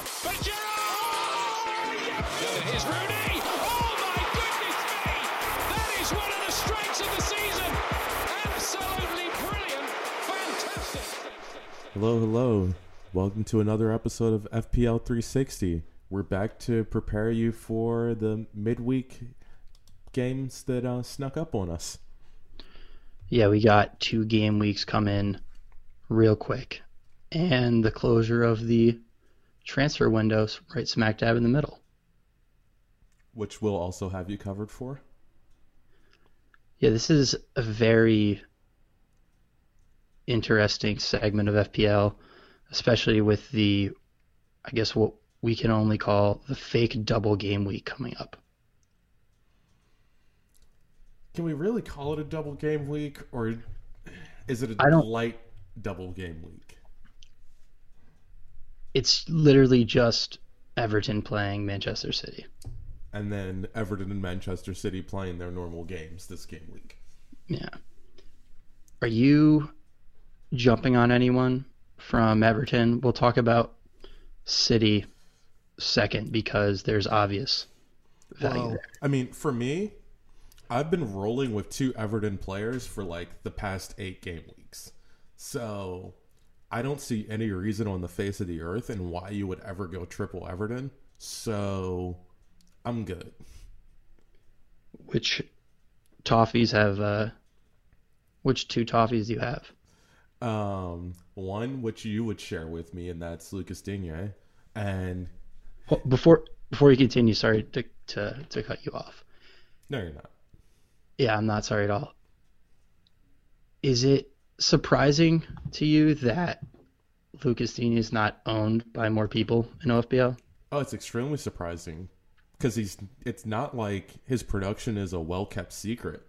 For Giroud! Here's Rooney! Oh my goodness me! That is one of the strikes of the season! Absolutely brilliant! Fantastic! Hello. Welcome to another episode of FPL 360. We're back to prepare you for the midweek games that snuck up on us. Yeah, we got 2 game weeks come in real quick. And the closure of the transfer windows right smack dab in the middle. Which we'll also have you covered for. Yeah, this is a very interesting segment of FPL, especially with the, I guess what we can only call the fake double game week coming up. Can we really call it a double game week, or is it I a don't- light double game week? It's literally just Everton playing Manchester City. And then Everton and Manchester City playing their normal games this game week. Yeah. Are you jumping on anyone from Everton? We'll talk about City second because there's obvious value there. I mean, for me, I've been rolling with 2 Everton players for like the past 8 game weeks. So I don't see any reason on the face of the earth and why you would ever go triple Everton. So I'm good. Which toffees have, which 2 toffees do you have? One which you would share with me, and that's Lucas Digne. And Well, before you continue, sorry to cut you off. no, you're not. Yeah, I'm not sorry at all. Is it surprising to you that Lucas Digne is not owned by more people in OFBL? Oh, it's extremely surprising because it's not like his production is a well-kept secret.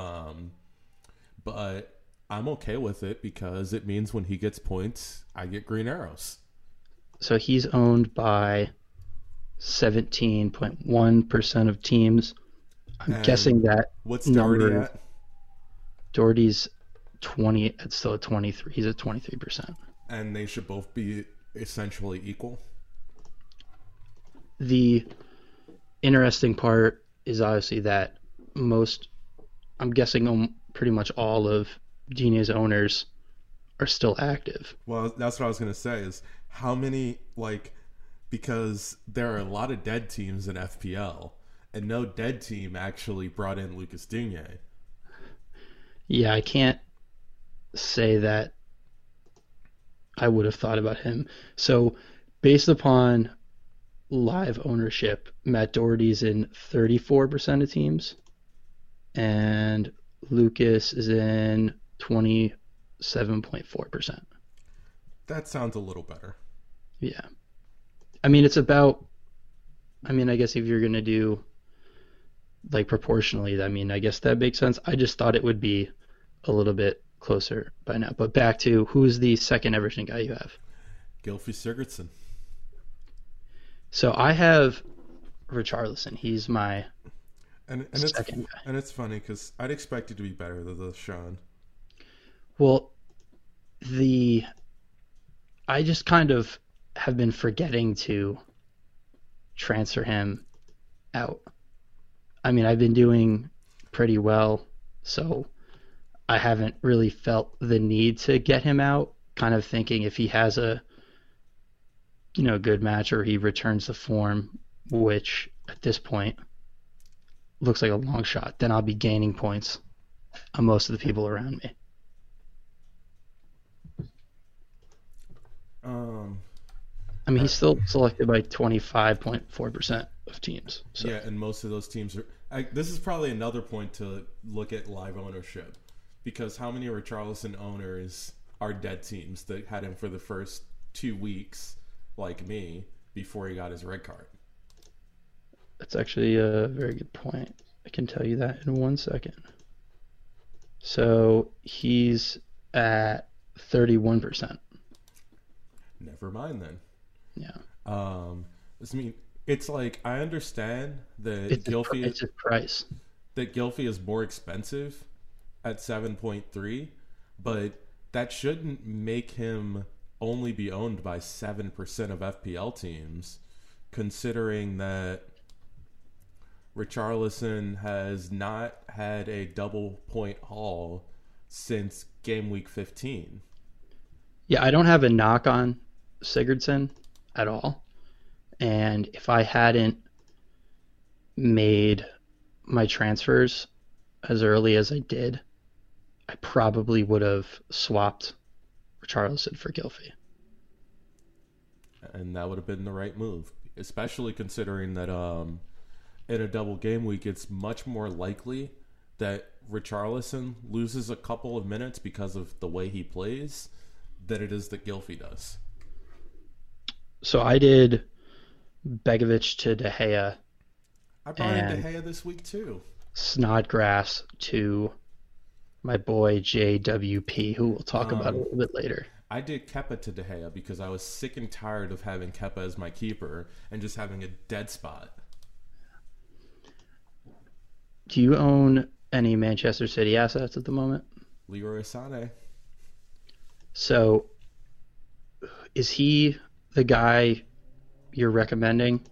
But I'm okay with it because it means when he gets points, I get green arrows. So he's owned by 17.1% of teams. I'm And guessing that What's Doherty number- at? Doherty's 20. It's still at 23. He's at 23%. And they should both be essentially equal. The interesting part is obviously that I'm guessing pretty much all of Digne's owners are still active. Well, that's what I was going to say is how many, because there are a lot of dead teams in FPL, and no dead team actually brought in Lucas Digne. Yeah, I can't say that I would have thought about him. So, based upon live ownership, Matt Doherty's in 34% of teams, and Lucas is in 27.4%. That sounds a little better. Yeah. I mean, it's about, I guess if you're going to do proportionally, I guess that makes sense. I just thought it would be a little bit closer by now. But back to who's the second Everton guy you have? Gylfi Sigurdsson. So I have Richarlison. He's my And second guy. And it's funny because I'd expect you to be better than the Sean. Well, I just kind of have been forgetting to transfer him out. I've been doing pretty well, so I haven't really felt the need to get him out. Kind of thinking if he has a good match or he returns to form, which at this point looks like a long shot, then I'll be gaining points on most of the people around me. He's still selected by 25.4% of teams. So. Yeah, and most of those teams are... this is probably another point to look at live ownership, because how many Richarlison owners are dead teams that had him for the first 2 weeks, like me, before he got his red card? That's actually a very good point. I can tell you that in 1 second. So he's at 31%. Never mind then. Yeah. It's like I understand that It's his price. Gylfi is more expensive at 7.3, but that shouldn't make him only be owned by 7% of FPL teams, considering that Richarlison has not had a double point haul since game week 15. Yeah, I don't have a knock on Sigurdsson at all. And if I hadn't made my transfers as early as I did, I probably would have swapped Richarlison for Gylfi. And that would have been the right move, especially considering that in a double game week, it's much more likely that Richarlison loses a couple of minutes because of the way he plays than it is that Gylfi does. So I did Begovic to De Gea. I brought in De Gea this week too. Snodgrass to my boy JWP, who we'll talk about a little bit later. I did Kepa to De Gea because I was sick and tired of having Kepa as my keeper and just having a dead spot. Do you own any Manchester City assets at the moment? Leroy Sané. So, is he the guy you're recommending?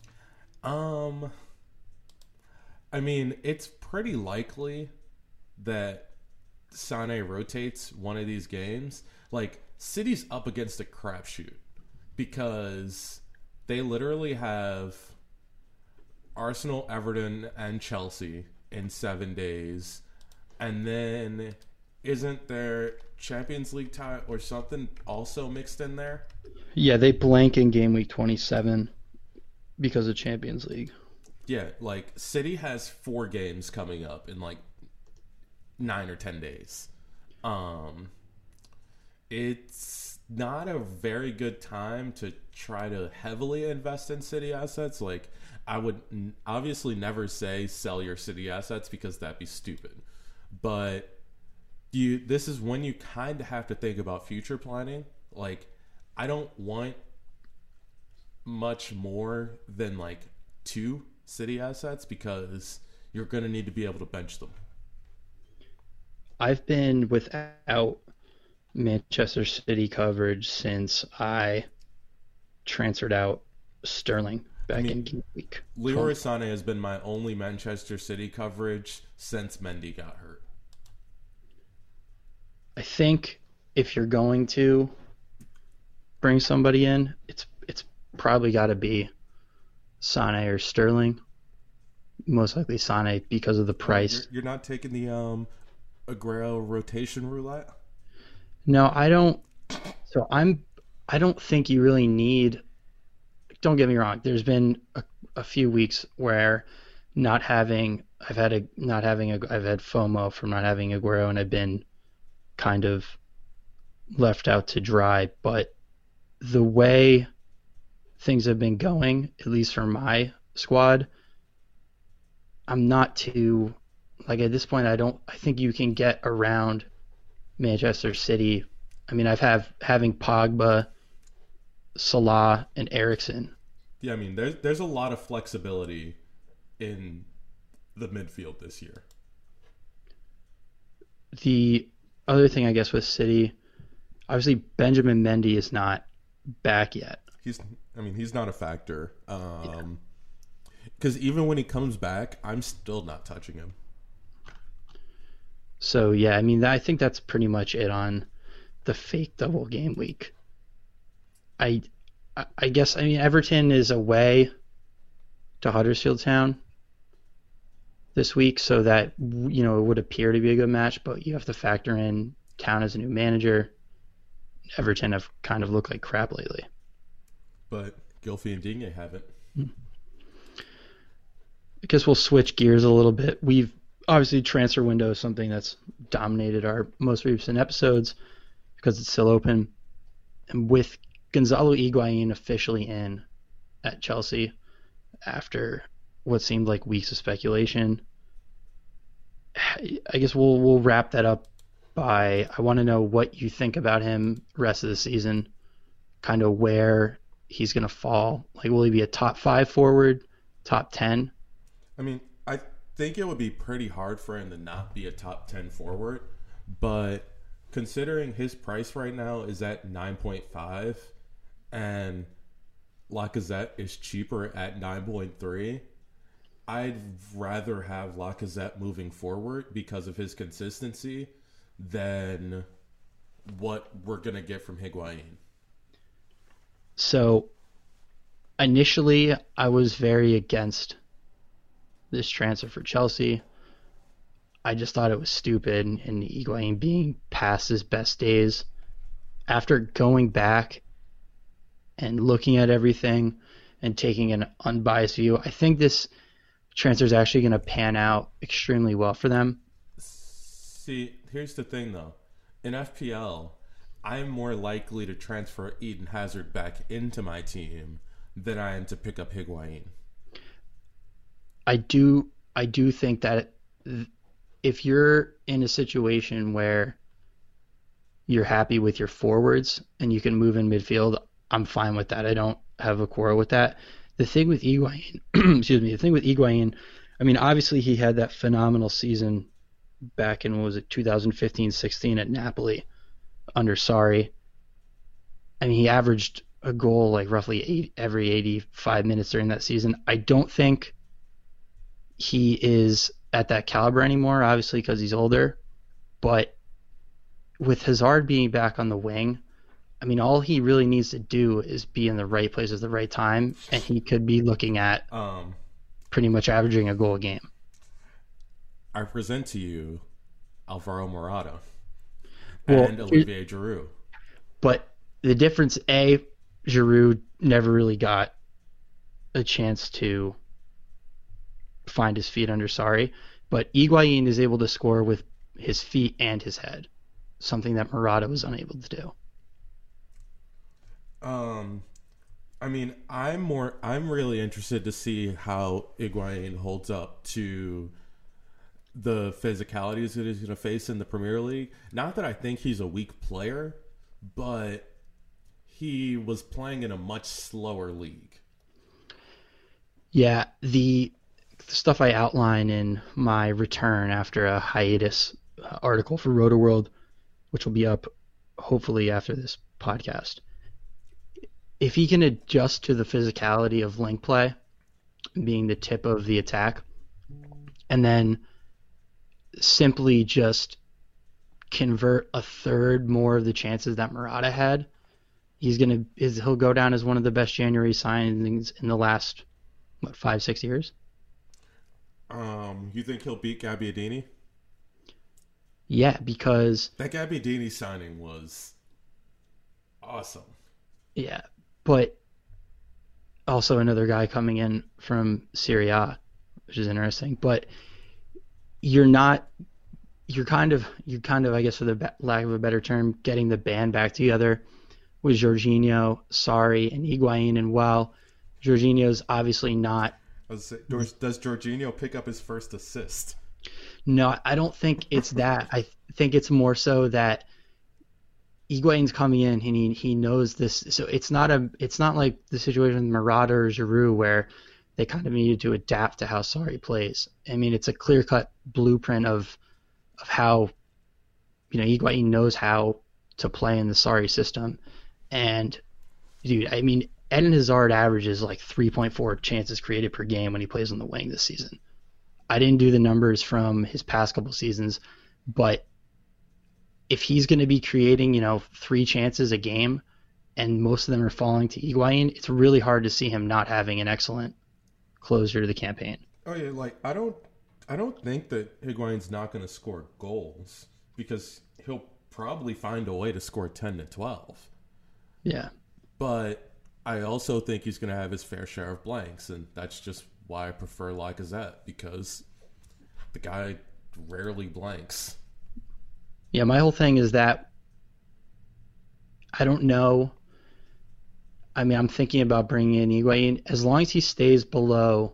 I mean, it's pretty likely that Sané rotates one of these games. Like, City's up against a crapshoot because they literally have Arsenal, Everton, and Chelsea in 7 days. And then isn't there Champions League tie or something also mixed in there? Yeah, they blank in game week 27 because of Champions League. Yeah, like City has 4 games coming up in like 9 or 10 days. It's not a very good time to try to heavily invest in City assets. Like, I would obviously never say sell your City assets because that'd be stupid. But this is when you kind of have to think about future planning. Like, I don't want much more than like 2 City assets because you're going to need to be able to bench them. I've been without Manchester City coverage since I transferred out Sterling back in game week. Leroy Sané has been my only Manchester City coverage since Mendy got hurt. I think if you're going to bring somebody in, it's probably got to be Sané or Sterling. Most likely Sané because of the price. You're not taking the Aguero rotation roulette? No, I don't. So I don't think you really need. Don't get me wrong. There's been a few weeks where I've had FOMO from not having Aguero, and I've been kind of left out to dry. But the way things have been going, at least for my squad, I'm not too like at this point. I think you can get around Manchester City. I mean, having Pogba, Salah, and Eriksen. Yeah, I mean, there's a lot of flexibility in the midfield this year. The other thing, I guess, with City, obviously Benjamin Mendy is not back yet. He's not a factor. Because even when he comes back, I'm still not touching him. So, yeah, I mean, I think that's pretty much it on the fake double game week. I guess, I mean, Everton is away to Huddersfield Town this week, so that, you know, it would appear to be a good match, but you have to factor in Town as a new manager. Everton have kind of looked like crap lately. But Gylfi and Digne haven't. I guess we'll switch gears a little bit. We've obviously transfer window is something that's dominated our most recent episodes because it's still open. And with Gonzalo Higuain officially in at Chelsea after what seemed like weeks of speculation, I guess we'll wrap that up by, I want to know what you think about him rest of the season, kind of where he's going to fall. Like, will he be a top 5 forward, top 10? I mean, I think it would be pretty hard for him to not be a top 10 forward, but considering his price right now is at 9.5 and Lacazette is cheaper at 9.3, I'd rather have Lacazette moving forward because of his consistency than what we're going to get from Higuain. So initially, I was very against this transfer for Chelsea. I just thought it was stupid, and Higuain being past his best days. After going back and looking at everything and taking an unbiased view, I think this transfer is actually going to pan out extremely well for them. See, here's the thing, though. In FPL, I'm more likely to transfer Eden Hazard back into my team than I am to pick up Higuain. I do think that if you're in a situation where you're happy with your forwards and you can move in midfield, I'm fine with that. I don't have a quarrel with that. The thing with Higuain, I mean, obviously he had that phenomenal season back in, what was it, 2015-16 at Napoli under Sarri. I mean, he averaged a goal like roughly every 85 minutes during that season. I don't think he is at that caliber anymore, obviously because he's older. But with Hazard being back on the wing, I mean, all he really needs to do is be in the right place at the right time, and he could be looking at pretty much averaging a goal a game. I present to you Alvaro Morata and Olivier Giroud. But the difference, Giroud never really got a chance to find his feet under Sarri, but Higuain is able to score with his feet and his head, something that Morata was unable to do. I mean, I'm really interested to see how Higuain holds up to the physicalities that he's going to face in the Premier League. Not that I think he's a weak player, but he was playing in a much slower league. Yeah, the stuff I outline in my return after a hiatus article for RotoWorld, which will be up hopefully after this podcast. If he can adjust to the physicality of link play, being the tip of the attack, and then simply just convert a third more of the chances that Morata had, he'll go down as one of the best January signings in the last 5-6 years. You think he'll beat Gabbiadini? Yeah, because that Gabbiadini signing was awesome. Yeah, but also another guy coming in from Serie A, which is interesting. But you're kind of, I guess, for the lack of a better term, getting the band back together with Jorginho, Sarri, and Higuain. And while Jorginho's obviously not... Does Jorginho pick up his first assist? No, I don't think it's that. I think it's more so that Higuain's coming in and he knows this. So it's not like the situation with Morata or Giroud where they kind of needed to adapt to how Sarri plays. I mean, it's a clear-cut blueprint of how, Higuain knows how to play in the Sarri system. And, dude, I mean, Eden Hazard averages like 3.4 chances created per game when he plays on the wing this season. I didn't do the numbers from his past couple seasons, but if he's going to be creating, 3 chances a game and most of them are falling to Higuain, it's really hard to see him not having an excellent closer to the campaign. Oh yeah, like I don't think that Higuain's not going to score goals because he'll probably find a way to score 10 to 12. Yeah. But I also think he's going to have his fair share of blanks, and that's just why I prefer Lacazette, because the guy rarely blanks. Yeah, my whole thing is that I don't know. I mean, I'm thinking about bringing in Higuain as long as he stays below,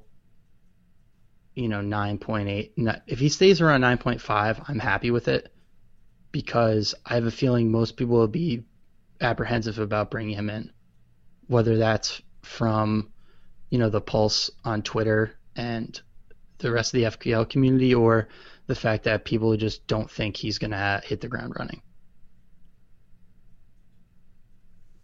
9.8. If he stays around 9.5, I'm happy with it because I have a feeling most people will be apprehensive about bringing him in, whether that's from, the Pulse on Twitter and the rest of the FPL community or the fact that people just don't think he's going to hit the ground running.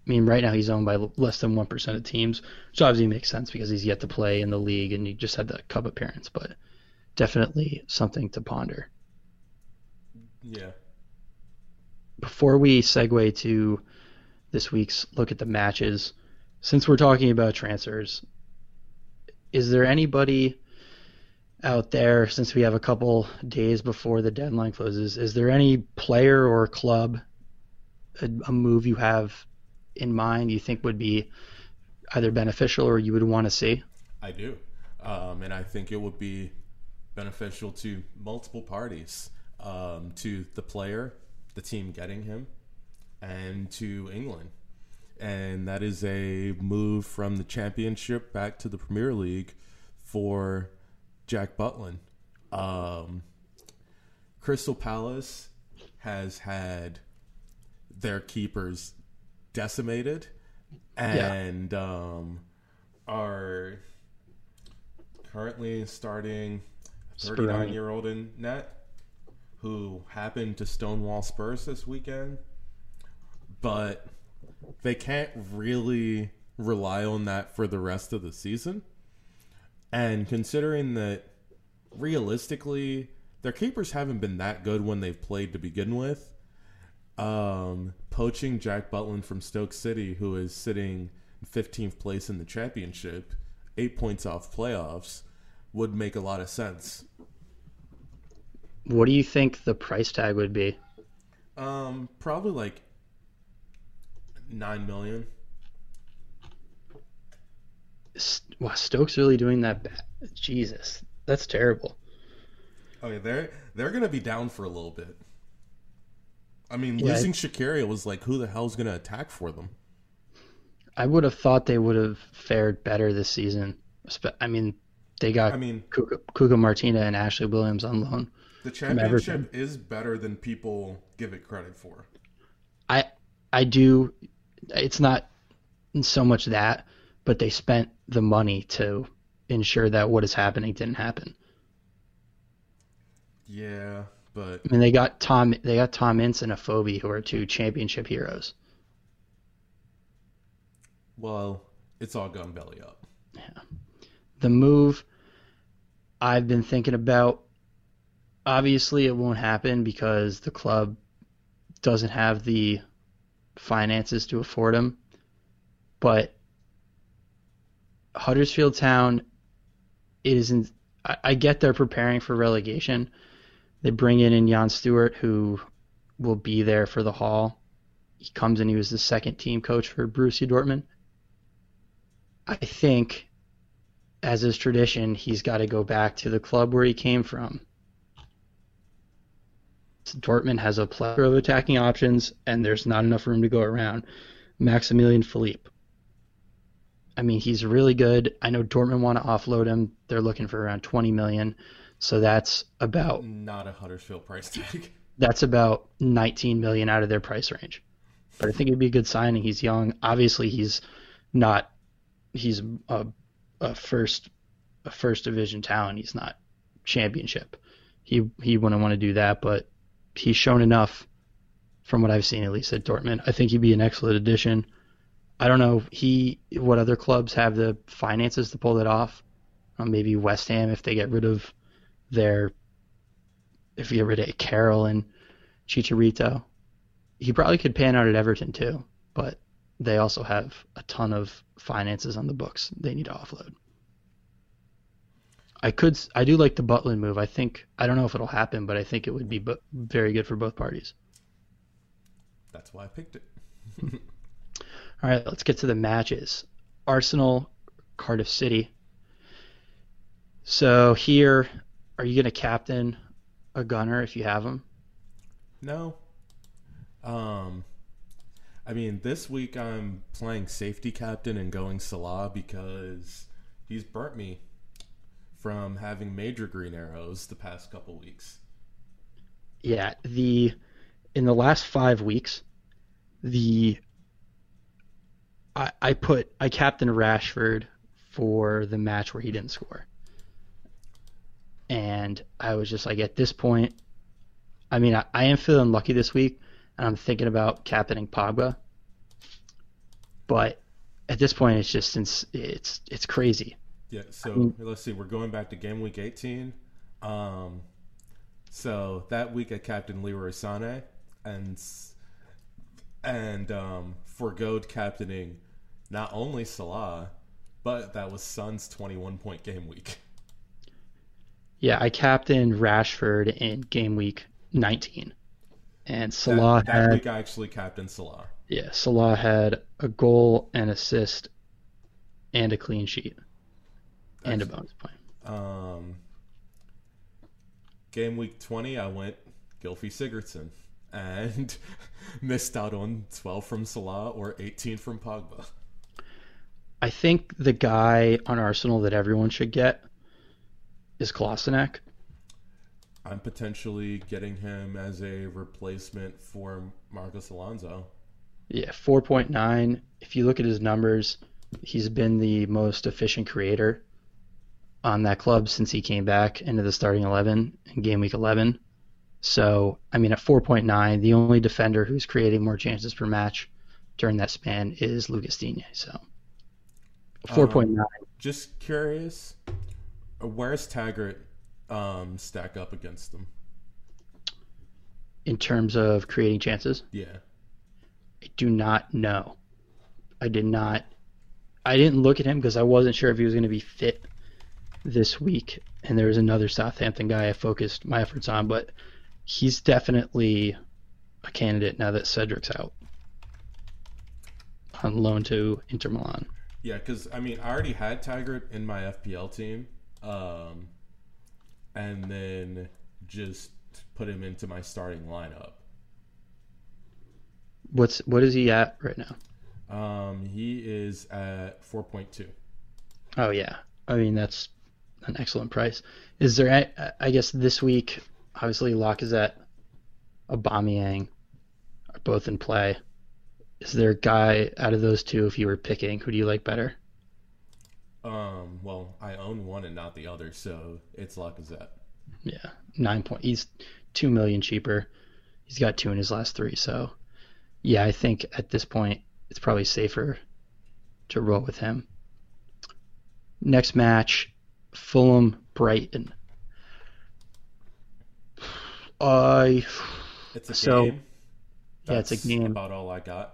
I mean, right now he's owned by less than 1% of teams, which obviously makes sense because he's yet to play in the league and he just had the Cup appearance, but definitely something to ponder. Yeah. Before we segue to this week's look at the matches, since we're talking about transfers, is there anybody out there, since we have a couple days before the deadline closes, is there any player or club, a move you have in mind you think would be either beneficial or you would want to see? I do. And I think it would be beneficial to multiple parties, to the player, the team getting him, and to England. And that is a move from the Championship back to the Premier League for Jack Butland. Crystal Palace has had their keepers decimated and are currently starting a 39-year-old in net who happened to stonewall Spurs this weekend, but they can't really rely on that for the rest of the season. And considering that realistically their keepers haven't been that good when they've played to begin with, poaching Jack Butland from Stoke City, who is sitting in 15th place in the Championship, 8 points off playoffs, would make a lot of sense. What do you think the price tag would be? Probably like $9 million. Wow, Stoke's really doing that bad. Jesus, that's terrible. Okay, they're gonna be down for a little bit. I mean, Yeah, losing Shaqiri was like, who the hell's gonna attack for them? I would have thought they would have fared better this season. I mean, they got Kuka Martina and Ashley Williams on loan. The Championship is better than people give it credit for. I do. It's not so much that, but they spent the money to ensure that what is happening didn't happen. Yeah, but I mean, they got Tom Ince and Afobe, who are two championship heroes. Well, it's all gone belly up. Yeah. The move I've been thinking about, obviously it won't happen because the club doesn't have the finances to afford him, but Huddersfield Town, it isn't. I get they're preparing for relegation. They bring in Jan Stewart, who will be there for the haul. He comes in, he was the second team coach for Borussia Dortmund. I think, as is tradition, he's got to go back to the club where he came from. Dortmund has a plethora of attacking options, and there's not enough room to go around. Maximilian Philippe. I mean, he's really good. I know Dortmund want to offload him. They're looking for around $20 million. So that's about... Not a Huddersfield price tag. That's about $19 million out of their price range. But I think it'd be a good signing. He's young. Obviously, he's not... He's a first division talent. He's not championship. He wouldn't want to do that, but he's shown enough from what I've seen, at least at Dortmund. I think he'd be an excellent addition. I don't know what other clubs have the finances to pull that off. Maybe West Ham, if you get rid of Carroll and Chicharito. He probably could pan out at Everton too, but they also have a ton of finances on the books they need to offload. I do like the Butland move. I don't know if it'll happen, but I think it would be very good for both parties. That's why I picked it. All right, let's get to the matches. Arsenal, Cardiff City. So here, are you going to captain a gunner if you have him? No. I mean, this week I'm playing safety captain and going Salah because he's burnt me from having major green arrows the past couple weeks. Yeah, in the last 5 weeks, I captained Rashford for the match where he didn't score. And I was just like, at this point, I mean, I am feeling lucky this week, and I'm thinking about captaining Pogba. But at this point, it's just it's crazy. Yeah, I so mean, let's see. We're going back to game week 18. Um, so that week I captained Leroy Sané and forgoed captaining not only Salah, but that was Son's 21-point game week. yeah, I captained Rashford in game week 19, and Salah That had week I actually captained Salah. yeah, Salah had a goal, an assist, and a clean sheet, and a That's, bonus point. um, game week 20 I went Gylfi Sigurdsson and missed out on 12 from Salah or 18 from Pogba. I think the guy on Arsenal that everyone should get is Kolasinac. I'm potentially getting him as a replacement for Marcos Alonso. Yeah, 4.9. If you look at his numbers, he's been the most efficient creator on that club since he came back into the starting 11 in game week 11. So, I mean, at 4.9, the only defender who's creating more chances per match during that span is Lucas Digne. So, 4.9. Just curious, where's Taggart stack up against them? In terms of creating chances, Yeah. I do not know. I did not. I didn't look at him because I wasn't sure if he was going to be fit this week. And there was another Southampton guy I focused my efforts on, but he's definitely a candidate now that Cedric's out on loan to Inter Milan. Yeah, because, I mean, I already had Taggart in my FPL team, and then just put him into my starting lineup. What is he at right now? He is at 4.2. Oh yeah, I mean that's an excellent price. Is there? I guess this week, obviously Lacazette, Aubameyang are both in play. Is there a guy out of those two, if you were picking, who do you like better? Well, I own one and not the other, so it's Lacazette. Yeah, 9 point. He's 2 million cheaper. He's got 2 in his last 3. So, yeah, I think at this point it's probably safer to roll with him. Next match, Fulham Brighton. It's a game. Yeah, it's a game. About all I got.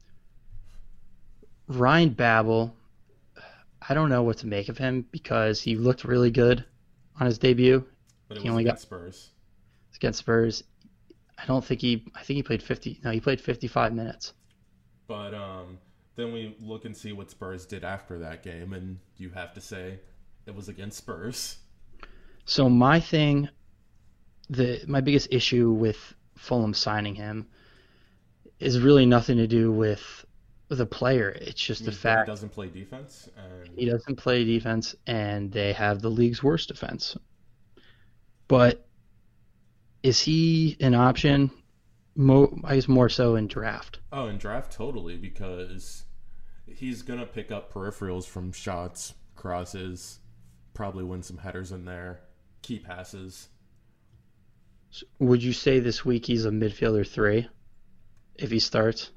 Ryan Babel, I don't know what to make of him because he looked really good on his debut. But it He was only against got Spurs. against Spurs. I think he played 50. No, he played 55 minutes. But then we look and see what Spurs did after that game, and you have to say it was against Spurs. So my biggest issue with Fulham signing him is really nothing to do with the player. It's just the He fact doesn't play defense, and he doesn't play defense, and they have the league's worst defense. But is he an option? I guess more so in draft. in draft totally, because he's gonna pick up peripherals from shots, crosses, probably win some headers in there, key passes. Would you say this week he's a midfielder 3 if he starts,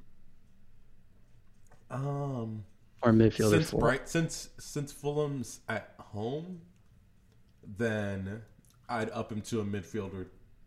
Um, or midfielder 4? Since Fulham's at home, then I'd up him to a midfielder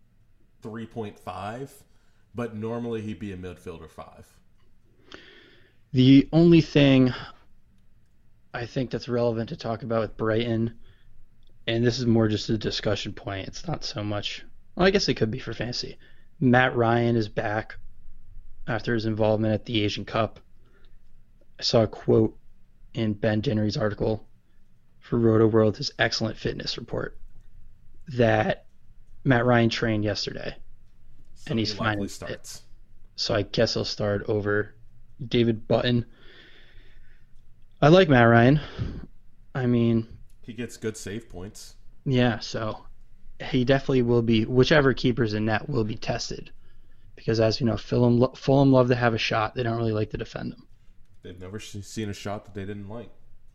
3.5, but normally he'd be a midfielder 5. The only thing I think that's relevant to talk about with Brighton, and this is more just a discussion point, it's not so much, well, I guess it could be for fantasy. Matt Ryan is back after his involvement at the Asian Cup. I saw a quote in Ben Dinnery's article for Roto World, his excellent fitness report, that Matt Ryan trained yesterday, So and he's he fine. likely and fit. starts. So I guess he'll start over David Button. I like Matt Ryan. I mean, He gets good save points. yeah, so he definitely will be, whichever keeper's in net will be tested. Because as you know, Fulham love to have a shot. They don't really like to defend them. They've never seen a shot that they didn't like.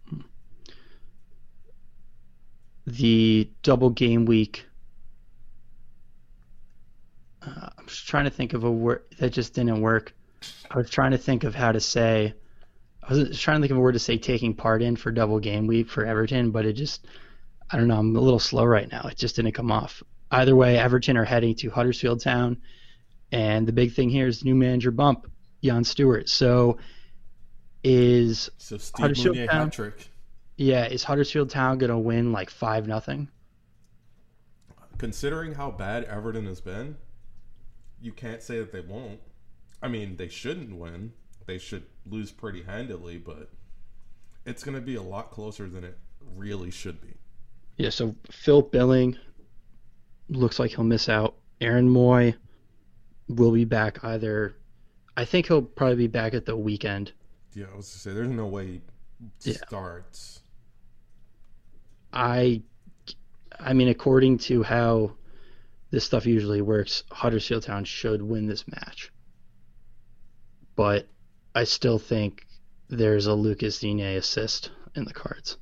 The double game week, I'm just trying to think of a word that just didn't work. I was trying to think of how to say I was trying to think of a word to say taking part in for double game week for Everton, but it just, I don't know, I'm a little slow right now. It just didn't come off. Either way, Everton are heading to Huddersfield Town, and the big thing here is new manager bump, Jan Stewart. So is Steve Huddersfield Mounier Town, hat trick. yeah, is Huddersfield Town gonna win like 5-0? Considering how bad Everton has been, you can't say that they won't. I mean, they shouldn't win. They should lose pretty handily, but it's going to be a lot closer than it really should be. Yeah, so Phil Billing looks like he'll miss out. Aaron Moy will be back either. I think he'll probably be back at the weekend. Yeah, I was going to say, there's no way he Yeah. starts. I mean, according to how this stuff usually works, Huddersfield Town should win this match. But I still think there's a Lucas Digne assist in the cards.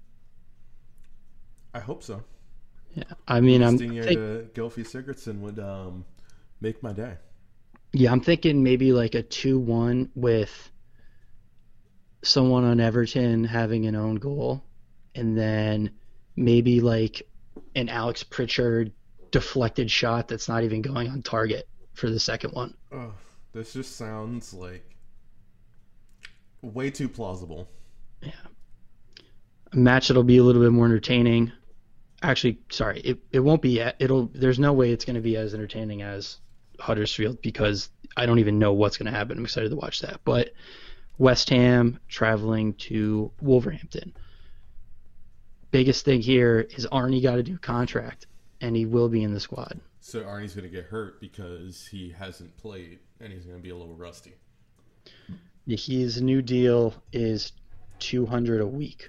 I hope so. Yeah, I mean, To Gylfi Sigurdsson would make my day. I'm thinking maybe like a 2-1 with someone on Everton having an own goal, and then maybe like an Alex Pritchard deflected shot that's not even going on target for the second one. Oh, this just sounds like way too plausible. Yeah. A match that'll be a little bit more entertaining. Actually, sorry, it won't be. There's no way it's going to be as entertaining as Huddersfield because I don't even know what's going to happen. I'm excited to watch that. But West Ham traveling to Wolverhampton. Biggest thing here is Arnie got a new contract, and he will be in the squad. So Arnie's going to get hurt because he hasn't played, and he's going to be a little rusty. His new deal is $200 a week,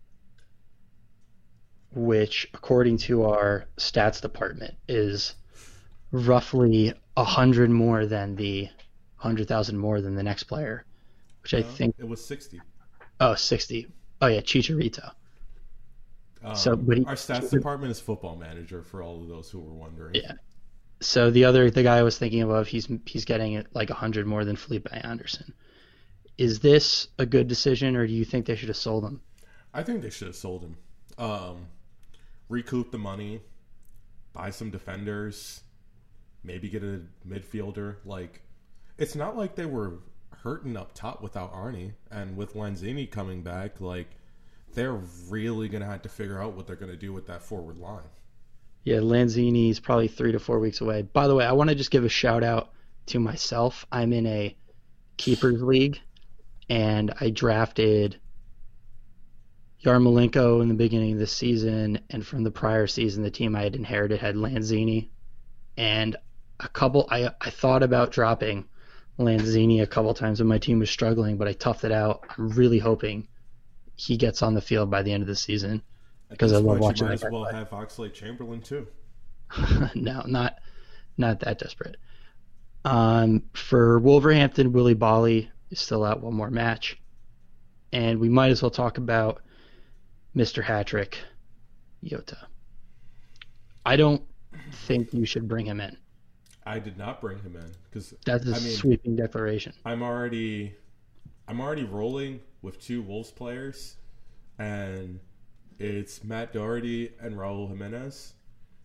which, according to our stats department, is roughly 100 more than the 100,000 more than the next player, which I think it was 60. Oh, 60. Oh yeah, Chicharito. Our stats department is Football Manager for all of those who were wondering. Yeah. So the guy I was thinking of, he's getting it like 100 more than Felipe Anderson. Is this a good decision, or do you think they should have sold him? I think they should have sold him. Recoup the money, buy some defenders, maybe get a midfielder. Like, it's not like they were hurting up top without Arnie, and with Lanzini coming back, like, they're really going to have to figure out what they're going to do with that forward line. Yeah, Lanzini is probably 3 to 4 weeks away. By the way, I want to just give a shout out to myself. I'm in a keepers league, and I drafted Yarmolenko in the beginning of the season, and from the prior season, the team I had inherited had Lanzini. And I thought about dropping Lanzini a couple times when my team was struggling, but I toughed it out. I'm really hoping he gets on the field by the end of the season because I love watching that. You might as well have Oxlade-Chamberlain too. No, not that desperate. For Wolverhampton, Willy Bolly is still out one more match, and we might as well talk about Mr. Hattrick, Jota. I don't think you should bring him in. I did not bring him in because that's a sweeping declaration. I'm already rolling with two Wolves players, and it's Matt Doherty and Raul Jimenez.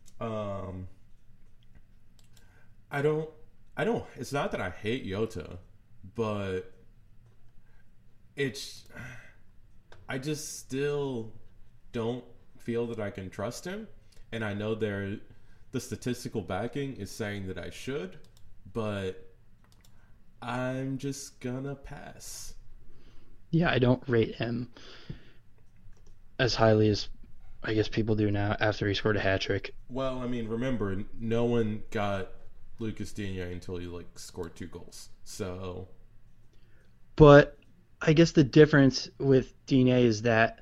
I don't. It's not that I hate Jota, but I just still don't feel that I can trust him, and I know the statistical backing is saying that I should, but I'm just gonna pass. Yeah, I don't rate him as highly as I guess people do now after he scored a hat trick. Well, I mean, remember, no one got Lucas Digne until he scored 2 goals. So, but I guess the difference with Digne is that,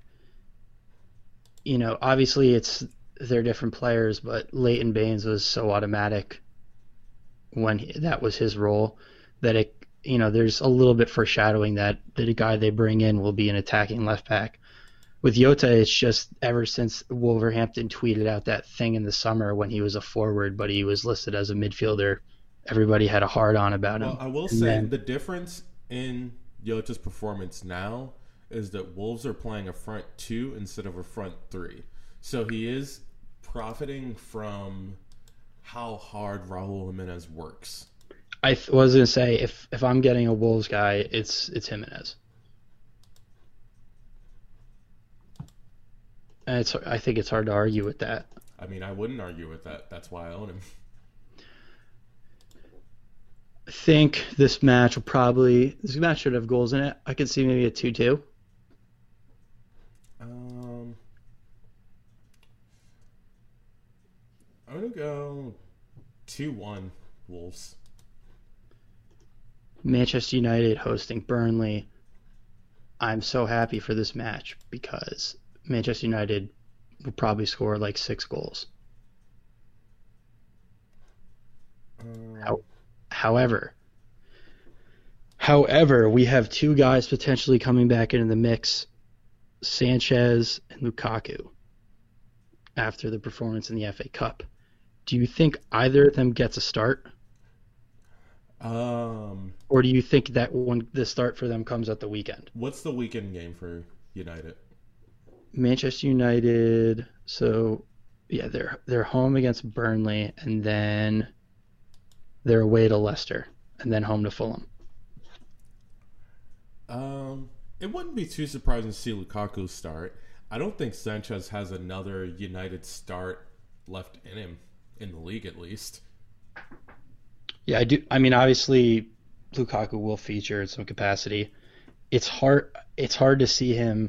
obviously they're different players, but Leighton Baines was so automatic when that was his role that there's a little bit foreshadowing that the guy they bring in will be an attacking left back. With Jota, it's just ever since Wolverhampton tweeted out that thing in the summer when he was a forward, but he was listed as a midfielder, everybody had a hard-on about him. Well, I will say the difference in Jota's performance now is that Wolves are playing a front two instead of a front three. So he is profiting from how hard Raul Jimenez works. I was going to say, if I'm getting a Wolves guy, it's Jimenez. And I think it's hard to argue with that. I mean, I wouldn't argue with that. That's why I own him. I think this match should have goals in it. I could see maybe a 2-2. I'm going to go 2-1 Wolves. Manchester United hosting Burnley. I'm so happy for this match because Manchester United will probably score like 6 goals. However, we have 2 guys potentially coming back into the mix, Sanchez and Lukaku, after the performance in the FA Cup. Do you think either of them gets a start? Or do you think that the start for them comes at the weekend? What's the weekend game for United? Manchester United. So, yeah, they're home against Burnley, and then they're away to Leicester, and then home to Fulham. It wouldn't be too surprising to see Lukaku start. I don't think Sanchez has another United start left in him, in the league at least. Yeah, I do. I mean, obviously, Lukaku will feature in some capacity. It's hard to see him.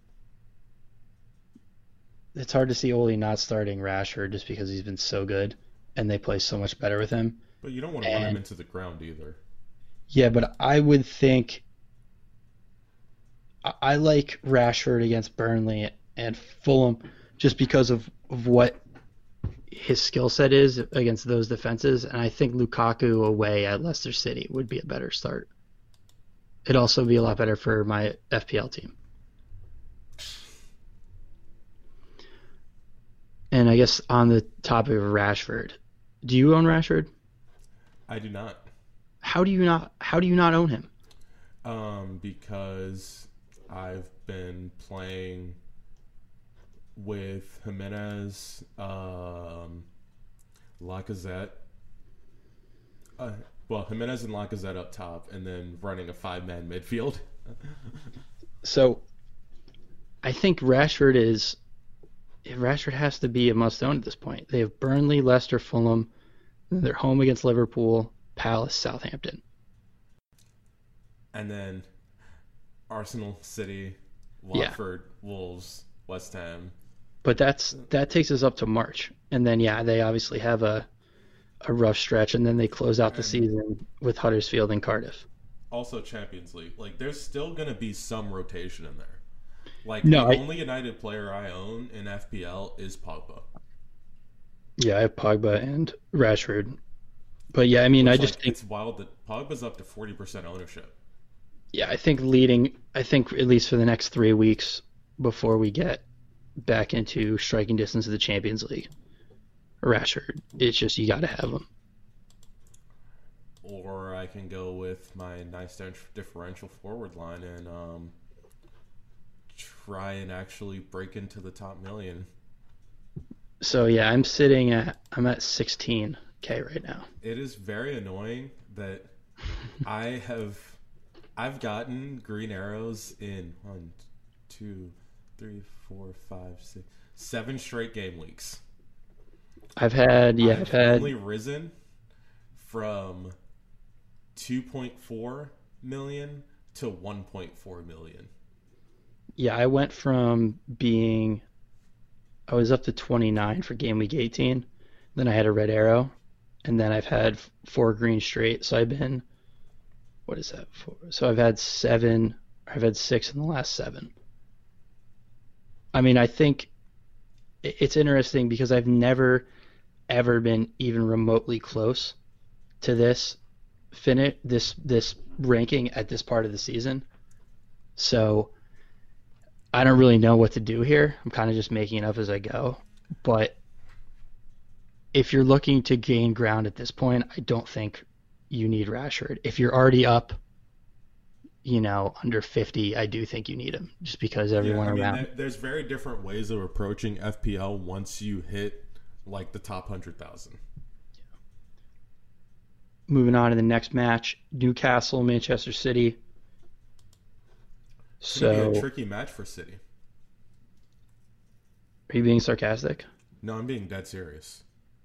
It's hard to see Ole not starting Rashford just because he's been so good and they play so much better with him. But you don't want to run him into the ground either. Yeah, but I would think I like Rashford against Burnley and Fulham just because of what his skill set is against those defenses, and I think Lukaku away at Leicester City would be a better start. It'd also be a lot better for my FPL team. And I guess on the topic of Rashford, do you own Rashford? I do not. How do you not own him? Because I've been playing with Jimenez, Lacazette. Jimenez and Lacazette up top, and then running a 5-man midfield. So, I think Rashford has to be a must-own at this point. They have Burnley, Leicester, Fulham. Then they're home against Liverpool, Palace, Southampton. And then Arsenal, City, Watford, Wolves, West Ham. But that takes us up to March. And then, they obviously have a rough stretch, and then they close out the season with Huddersfield and Cardiff. Also Champions League. Like, there's still going to be some rotation in there. Like, only United player I own in FPL is Pogba. Yeah, I have Pogba and Rashford. But, yeah, I mean, think it's wild that Pogba's up to 40% ownership. Yeah, I think at least for the next 3 weeks before we get back into striking distance of the Champions League, Rashford, it's just you got to have him. Or I can go with my nice differential forward line and try and actually break into the top million. So yeah, I'm at 16K right now. It is very annoying that I've gotten green arrows in 1, 2, 3, 4, 5, 6, 7 straight game weeks. I've only risen from 2.4 million to 1.4 million. Yeah, I went from I was up to 29 for game week 18. Then I had a red arrow, and then I've had 4 green straight. So I've been, what is that? 4? So I've had 6 in the last 7. I mean, I think it's interesting because I've never ever been even remotely close to this ranking at this part of the season. So I don't really know what to do here. I'm kind of just making it up as I go. But if you're looking to gain ground at this point, I don't think you need Rashford. If you're already up, under 50, I do think you need him just because Yeah, everyone I mean, around. there's very different ways of approaching FPL once you hit like the top 100,000. Moving on to the next match, Newcastle, Manchester City. It's gonna be a So, tricky match for City. are you being sarcastic? No, I'm being dead serious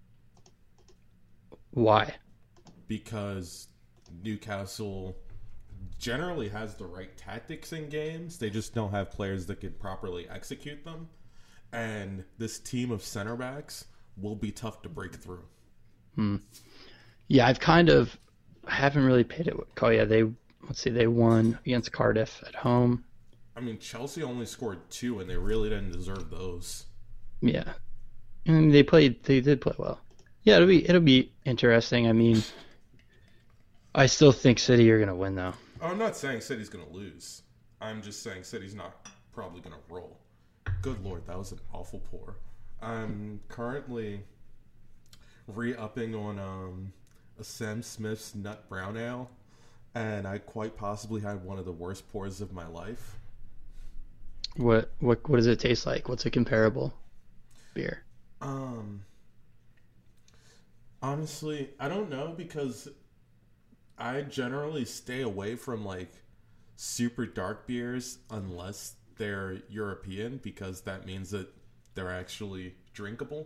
Why? because Newcastle generally has the right tactics in games. They just don't have players that can properly execute them. And this team of center backs will be tough to break through. Yeah, I haven't really paid it. Oh yeah, they won against Cardiff at home. I mean, Chelsea only scored 2, and they really didn't deserve those. Yeah, and they did play well. Yeah, it'll be interesting. I mean, I still think City are gonna win though. I'm not saying City's going to lose. I'm just saying City's not probably going to roll. Good Lord, that was an awful pour. I'm currently re-upping on a Sam Smith's Nut Brown Ale, and I quite possibly had one of the worst pours of my life. What does it taste like? What's a comparable beer? Honestly, I don't know because I generally stay away from like super dark beers unless they're European because that means that they're actually drinkable.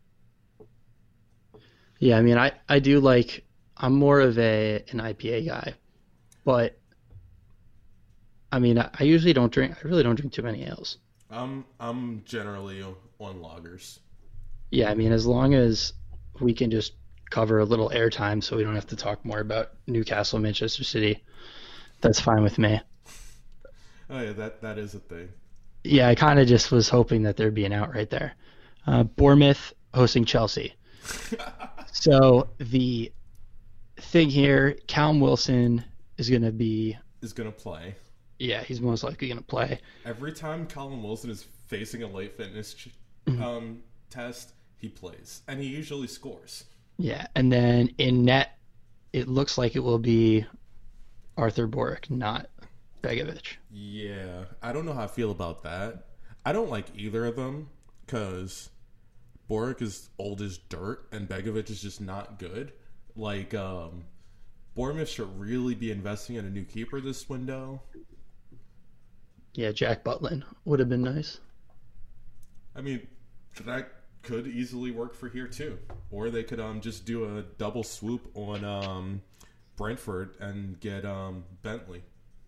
Yeah, I mean, I do like. I'm more of an IPA guy, but I mean, I usually don't drink. I really don't drink too many ales. I'm generally on lagers. Yeah, I mean, as long as we can just cover a little airtime so we don't have to talk more about Newcastle, Manchester City, that's fine with me. Oh yeah, that is a thing. Yeah, I kind of just was hoping that there'd be an out right there. Bournemouth hosting Chelsea. So the thing here, Callum Wilson is going to be, Is gonna play. yeah, he's most likely going to play. Every time Callum Wilson is facing a late fitness test, he plays, and he usually scores. Yeah, and then in net, it looks like it will be Arthur Boric, not Begovic. Yeah, I don't know how I feel about that. I don't like either of them because Boric is old as dirt and Begovic is just not good. Like, Bournemouth should really be investing in a new keeper this window. Yeah, Jack Butlin would have been nice. I mean, that could easily work for here too. Or they could just do a double swoop on Brentford and get Bentley.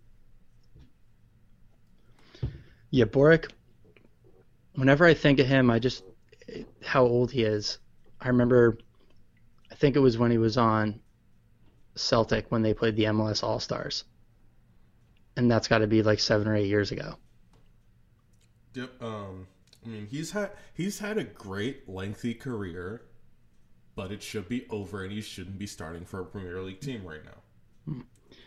Yeah, Boric, whenever I think of him, how old he is. I remember, I think it was when he was on Celtic when they played the MLS All-Stars. And that's got to be like 7 or 8 years ago. Yep. I mean, he's had a great lengthy career, but it should be over, and he shouldn't be starting for a Premier League team right now.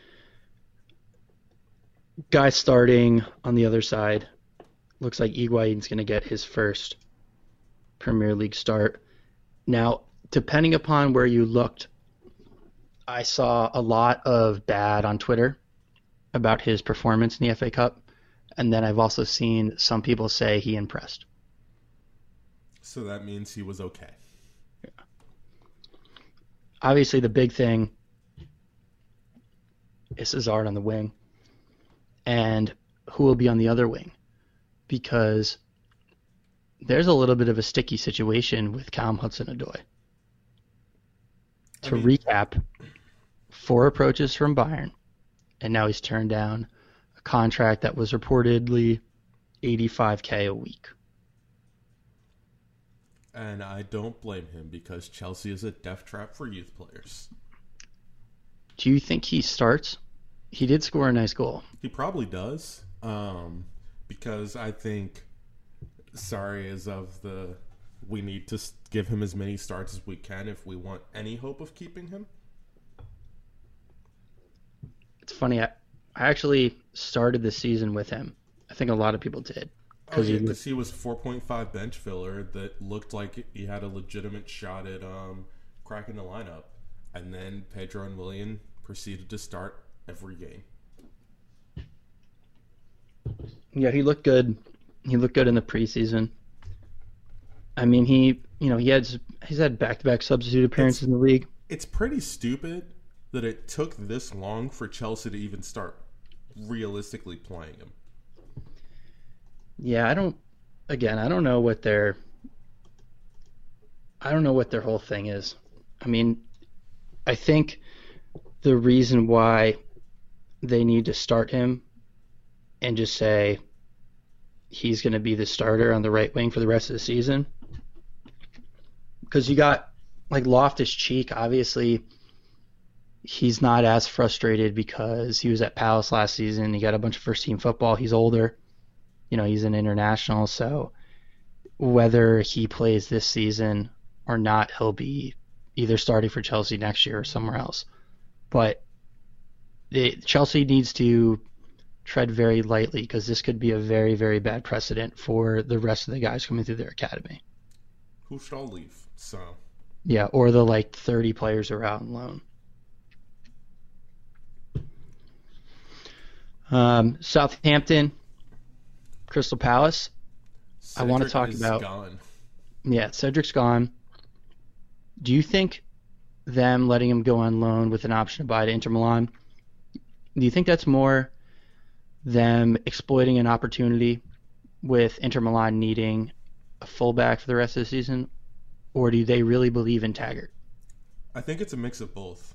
Guy starting on the other side. Looks like Higuain's going to get his first Premier League start. Now, depending upon where you looked, I saw a lot of bad on Twitter about his performance in the FA Cup, and then I've also seen some people say he impressed. So that means he was okay. Obviously, the big thing is Hazard on the wing, and who will be on the other wing, because there's a little bit of a sticky situation with Callum Hudson-Odoi. To recap, 4 approaches from Bayern, and now he's turned down a contract that was reportedly $85K a week. And I don't blame him because Chelsea is a death trap for youth players. Do you think he starts? He did score a nice goal. He probably does, because I think Sarri is of the we need to give him as many starts as we can if we want any hope of keeping him. It's funny, I actually started the season with him. I think a lot of people did. Because he was 4.5 bench filler that looked like he had a legitimate shot at cracking the lineup. And then Pedro and Willian proceeded to start every game. Yeah, he looked good. He looked good in the preseason. I mean, he's had back-to-back substitute appearances in the league. It's pretty stupid that it took this long for Chelsea to even start realistically playing him. Yeah, I don't know what their whole thing is. I mean, I think the reason why they need to start him and just say he's going to be the starter on the right wing for the rest of the season, because you got like Loftus-Cheek, obviously he's not as frustrated because he was at Palace last season. He got a bunch of first team football. He's older. He's an international, so whether he plays this season or not, he'll be either starting for Chelsea next year or somewhere else. But Chelsea needs to tread very lightly, because this could be a very, very bad precedent for the rest of the guys coming through their academy. Who should all leave? So yeah, or the 30 players are out on loan. Southampton, Crystal Palace. Cedric I want to talk about. Gone. Yeah, Cedric's gone. Do you think them letting him go on loan with an option to buy to Inter Milan, do you think that's more them exploiting an opportunity with Inter Milan needing a fullback for the rest of the season, or do they really believe in Taggart? I think it's a mix of both.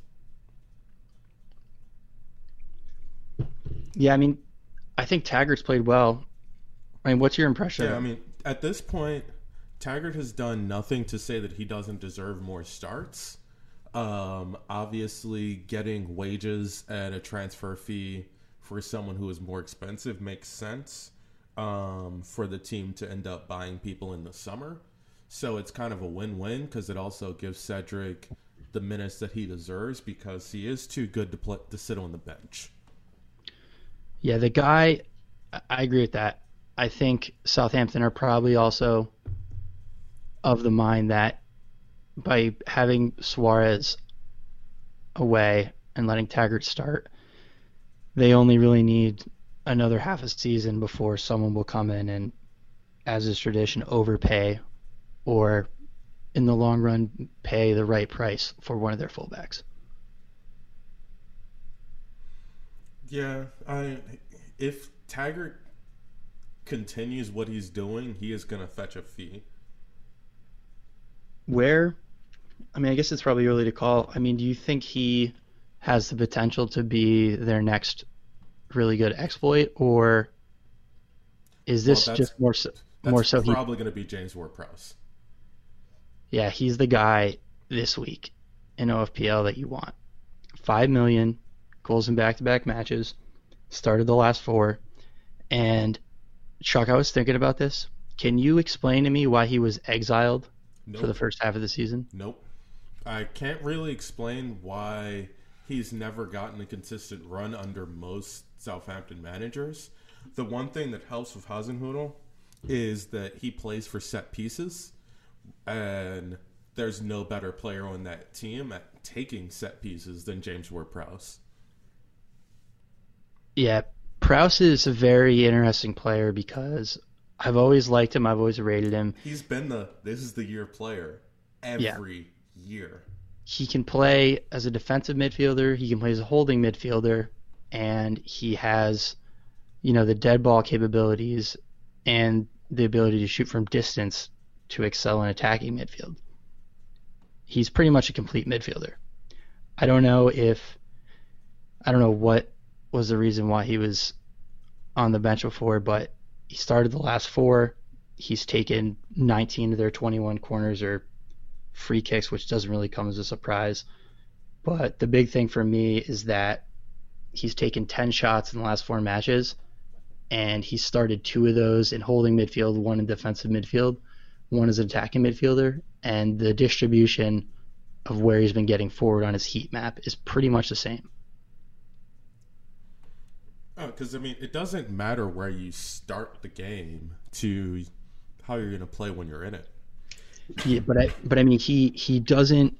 Yeah, I mean, I think Taggart's played well. I mean, what's your impression? Yeah, I mean, at this point, Taggart has done nothing to say that he doesn't deserve more starts. Obviously, getting wages and a transfer fee for someone who is more expensive makes sense for the team to end up buying people in the summer. So it's kind of a win-win, because it also gives Cedric the minutes that he deserves, because he is too good to sit on the bench. Yeah, the guy, I agree with that. I think Southampton are probably also of the mind that by having Suarez away and letting Taggart start, they only really need another half a season before someone will come in and, as is tradition, overpay, or in the long run pay the right price for one of their fullbacks. Yeah, if Taggart continues what he's doing, he is going to fetch a fee. I guess it's probably early to call. I mean, do you think he has the potential to be their next really good exploit, or is this just more so? That's probably going to be James Ward-Prowse. Yeah, he's the guy this week in OFPL that you want. 5 million, goals in back-to-back matches, started the last 4. And, Chuck, I was thinking about this. Can you explain to me why he was exiled for the first half of the season? Nope. I can't really explain why he's never gotten a consistent run under most Southampton managers. The one thing that helps with Hasenhüttl is that he plays for set pieces, and there's no better player on that team at taking set pieces than James Ward-Prowse. Yeah, Prowse is a very interesting player because I've always liked him. I've always rated him. He's been this is the year player every year. He can play as a defensive midfielder. He can play as a holding midfielder, and he has, the dead ball capabilities and the ability to shoot from distance to excel in attacking midfield. He's pretty much a complete midfielder. I don't know what was the reason why he was on the bench before, but he started the last 4. He's taken 19 of their 21 corners or free kicks, which doesn't really come as a surprise. But the big thing for me is that he's taken 10 shots in the last 4 matches, and he started 2 of those in holding midfield, 1 in defensive midfield, 1 as an attacking midfielder, and the distribution of where he's been getting forward on his heat map is pretty much the same. Oh, because, it doesn't matter where you start the game to how you're going to play when you're in it. Yeah, but he doesn't.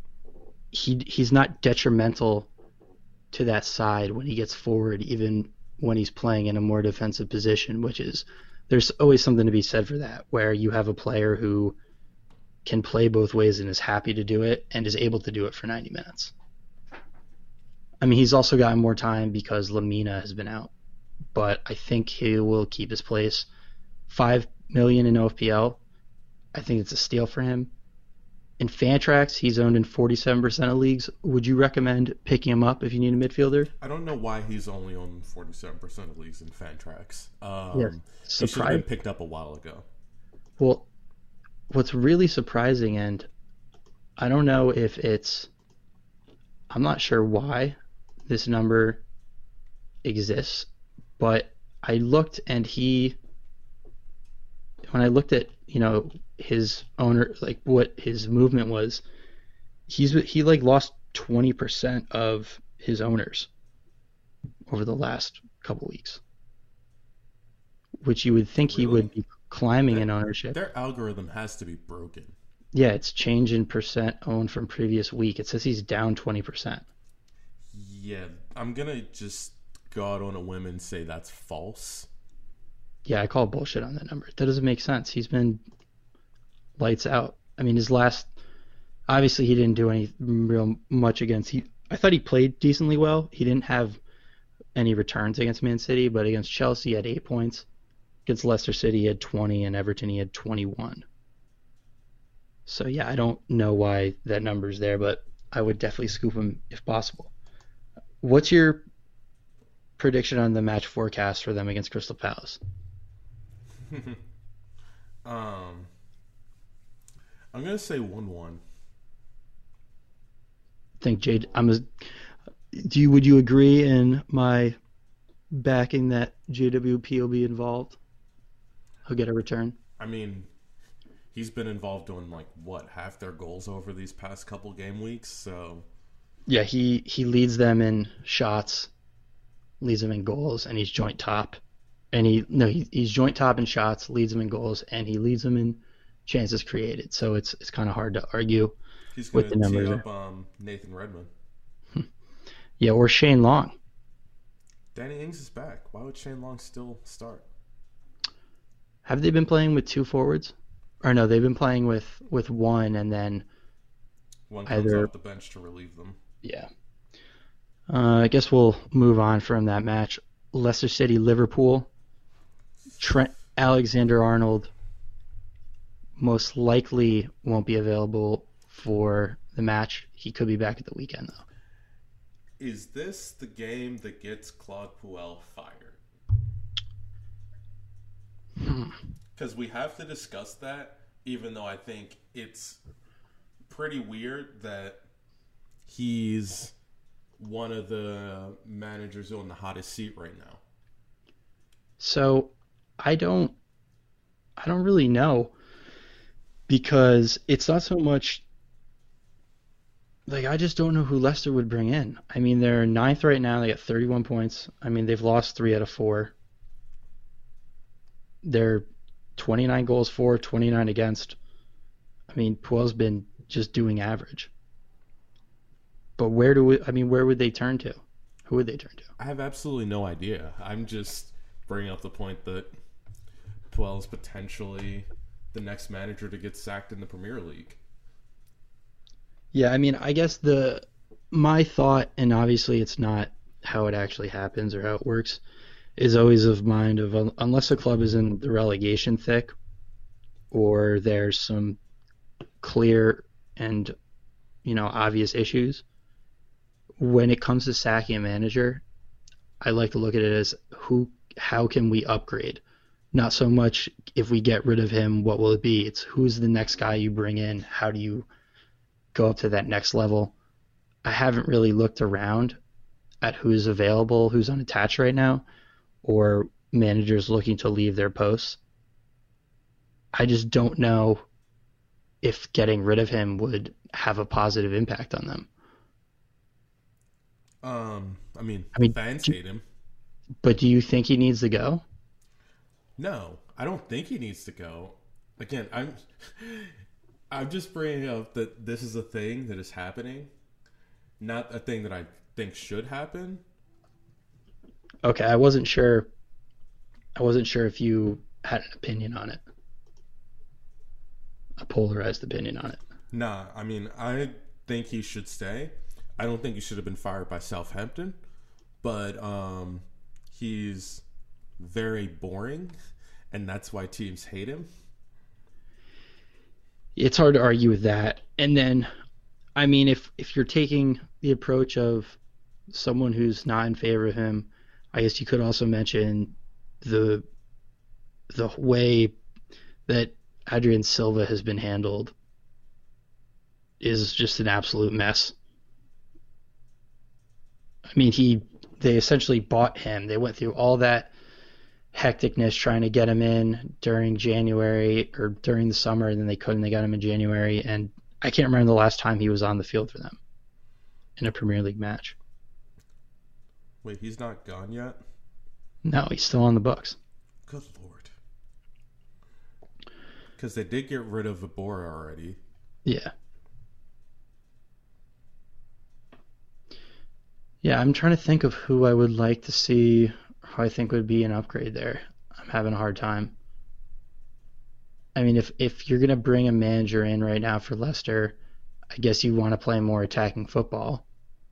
He's not detrimental to that side when he gets forward, even when he's playing in a more defensive position, which is there's always something to be said for that, where you have a player who can play both ways and is happy to do it and is able to do it for 90 minutes. I mean, he's also gotten more time because Lamina has been out, but I think he will keep his place. $5 million in OFPL, I think it's a steal for him. In Fantrax, he's owned in 47% of leagues. Would you recommend picking him up if you need a midfielder? I don't know why he's only on 47% of leagues in Fantrax. Yes. He should have been picked up a while ago. Well, what's really surprising, and I don't know if I'm not sure why this number exists, but I looked and when I looked at, his owner, like what his movement was, he like lost 20% of his owners over the last couple weeks, which you would think he would be climbing in ownership. Their algorithm has to be broken. Yeah, it's change in percent owned from previous week. It says he's down 20%. Yeah, I'm going to just go out on a whim and say that's false. Yeah, I call bullshit on that number. That doesn't make sense. He's been lights out. I mean, obviously he didn't do any real much against. I thought he played decently well. He didn't have any returns against Man City, but against Chelsea he had 8 points. Against Leicester City he had 20, and Everton he had 21. So yeah, I don't know why that number's there, but I would definitely scoop him if possible. What's your prediction on the match forecast for them against Crystal Palace? I'm gonna say 1-1. Would you agree in my backing that JWP will be involved? He'll get a return. I mean, he's been involved on half their goals over these past couple game weeks. So yeah, he leads them in shots, leads them in goals, and he's joint top. And he's joint top in shots, leads them in goals, and he leads them in chances created. So it's kind of hard to argue with the numbers. He's going to tee up Nathan Redmond. Yeah, or Shane Long. Danny Ings is back. Why would Shane Long still start? Have they been playing with two forwards? Or no, they've been playing with one, and then one comes off the bench to relieve them. Yeah. I guess we'll move on from that match. Leicester City, Liverpool. Trent Alexander-Arnold most likely won't be available for the match. He could be back at the weekend, though. Is this the game that gets Claude Puel fired? Because we have to discuss that, even though I think it's pretty weird that he's one of the managers on the hottest seat right now. So I don't really know, because it's not so much I just don't know who Leicester would bring in. I mean, they're ninth right now. They got 31 points. I mean, they've lost 3 out of 4. They're 29 goals for, 29 against. I mean, Puel's been just doing average. But where would they turn to? Who would they turn to? I have absolutely no idea. I'm just bringing up the point that Puel's potentially the next manager to get sacked in the Premier League. Yeah, I mean, I guess my thought, and obviously it's not how it actually happens or how it works, is always of mind of unless a club is in the relegation thick or there's some clear and obvious issues, when it comes to sacking a manager, I like to look at it as how can we upgrade? Not so much if we get rid of him, what will it be? It's who's the next guy you bring in? How do you go up to that next level? I haven't really looked around at who's available, who's unattached right now, or managers looking to leave their posts. I just don't know if getting rid of him would have a positive impact on them. I mean fans hate him. But do you think he needs to go? No, I don't think he needs to go. Again, I'm just bringing up that this is a thing that is happening, not a thing that I think should happen. Okay, I wasn't sure. I wasn't sure if you had an opinion on it, a polarized opinion on it. Nah, I mean, I think he should stay. I don't think he should have been fired by Southampton, but he's very boring, and that's why teams hate him. It's hard to argue with that. And then, I mean, if you're taking the approach of someone who's not in favor of him, I guess you could also mention the the way that Adrian Silva has been handled is just an absolute mess. I mean, they essentially bought him. They went through all that hecticness trying to get him in during January or during the summer, and then they couldn't. They got him in January, and I can't remember the last time he was on the field for them in a Premier League match. Wait, he's not gone yet? No, he's still on the books. Good lord. Because they did get rid of Vibora already. Yeah. Yeah, I'm trying to think of who I would like to see, who I think would be an upgrade there. I'm having a hard time. I mean, if you're going to bring a manager in right now for Leicester, I guess you want to play more attacking football.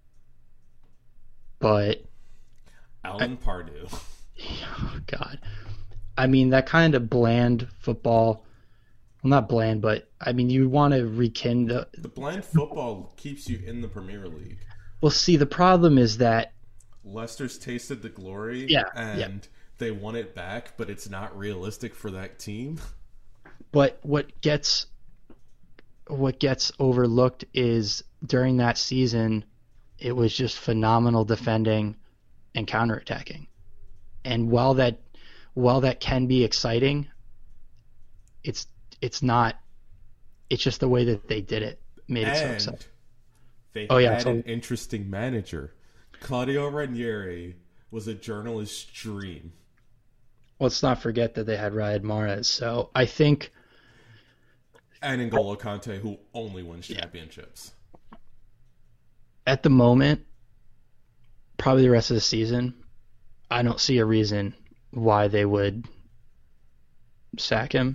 But, Alan Pardew. oh God. I mean, that kind of bland football, well, not bland, but I mean, you want to rekindle. The bland football keeps you in the Premier League. Well, see, the problem is that Leicester's tasted the glory, Yeah, and yeah. they want it back, but it's not realistic for that team. But what gets overlooked is during that season, it was just phenomenal defending and counterattacking. And while that can be exciting, it's not. It's just the way that they did it made it so And exciting. they Oh, yeah, had so- an interesting manager. Claudio Ranieri was a journalist's dream. Let's not forget that they had Riyad Mahrez. So I think And N'Golo Kante, who only wins championships. at the moment, probably the rest of the season, I don't see a reason why they would sack him.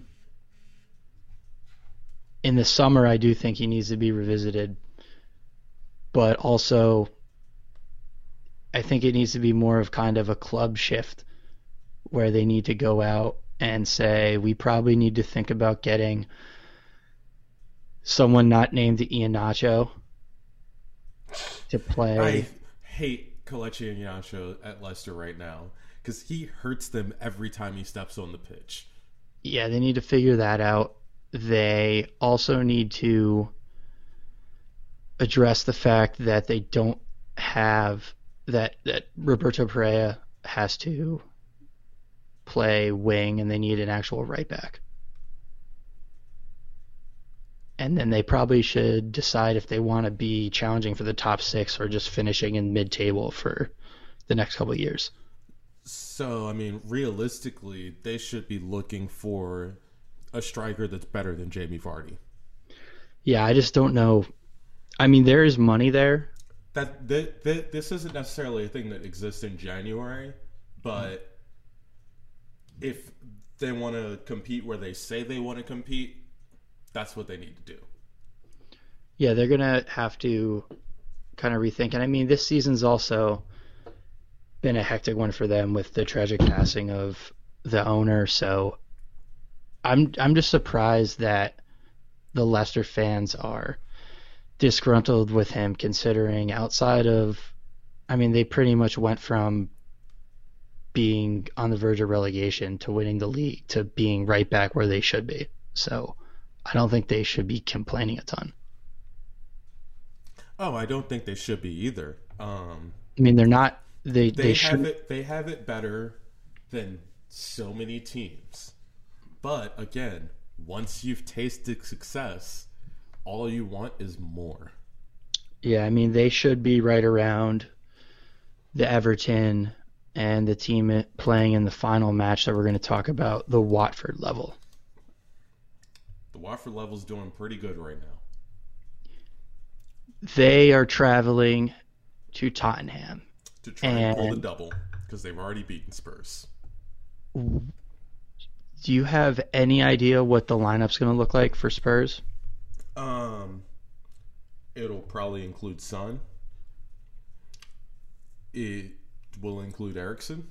In the summer, I do think he needs to be revisited, but also I think it needs to be more of kind of a club shift where they need to go out and say, we probably need to think about getting someone not named Iheanacho to play. I hate Kelechi Iheanacho at Leicester right now because he hurts them every time he steps on the pitch. Yeah, they need to figure that out. They also need to address the fact that they don't have that Roberto Pereira has to play wing and they need an actual right back. And then they probably should decide if they want to be challenging for the top six or just finishing in mid-table for the next couple of years. So, I mean, realistically, they should be looking for a striker that's better than Jamie Vardy. Yeah, I just don't know. I mean, there is money there. This isn't necessarily a thing that exists in January, but if they want to compete where they say they want to compete, that's what they need to do. Yeah, they're going to have to kind of rethink. And I mean, this season's also been a hectic one for them with the tragic passing of the owner. So I'm just surprised that the Leicester fans are disgruntled with him, considering outside of, I mean, they pretty much went from being on the verge of relegation to winning the league to being right back where they should be. So I don't think they should be complaining a ton. Oh, I don't think they should be either. I mean, they're not. They They should. have it better than so many teams. But again, once you've tasted success, all you want is more. Yeah, I mean, they should be right around the Everton and the team playing in the final match that we're going to talk about, the Watford level. The Watford level's doing pretty good right now. They are traveling to Tottenham. To try and pull the And- double. because they've already beaten Spurs. Do you have any idea what the lineup's going to look like for Spurs? It'll probably include Son. It will include Eriksson.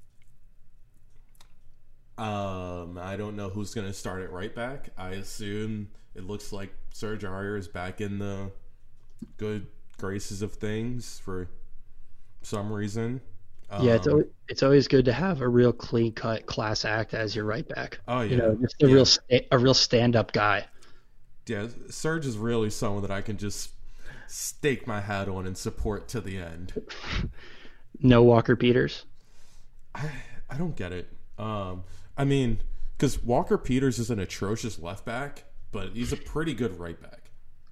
I don't know who's going to start at right back. I assume it looks like Serge Aurier is back in the good graces of things for some reason. Yeah, it's always good to have a real clean-cut class act as your right back. Oh yeah, just a real stand-up guy. Yeah, Serge is really someone that I can just stake my hat on and support to the end. No Walker Peters. I don't get it. I mean, because Walker Peters is an atrocious left back, but he's a pretty good right back.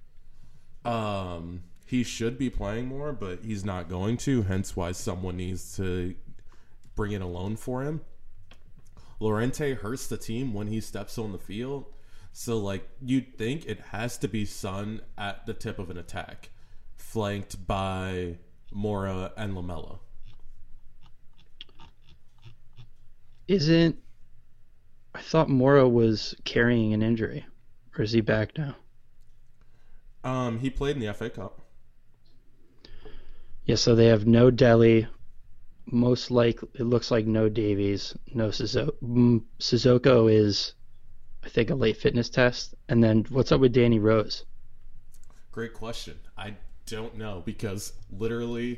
He should be playing more, but he's not going to, hence why someone needs to bring in a loan for him. Llorente hurts the team when he steps on the field. So, like, you'd think it has to be Son at the tip of an attack, flanked by Mora and Lamela. I thought Mora was carrying an injury, or is he back now? He played in the FA Cup. Yeah, so they have no Dele. Most likely, it looks like no Davies, no Sissoko. Sissoko is, I think, a late fitness test. And then what's up with Danny Rose? Great question. I don't know because literally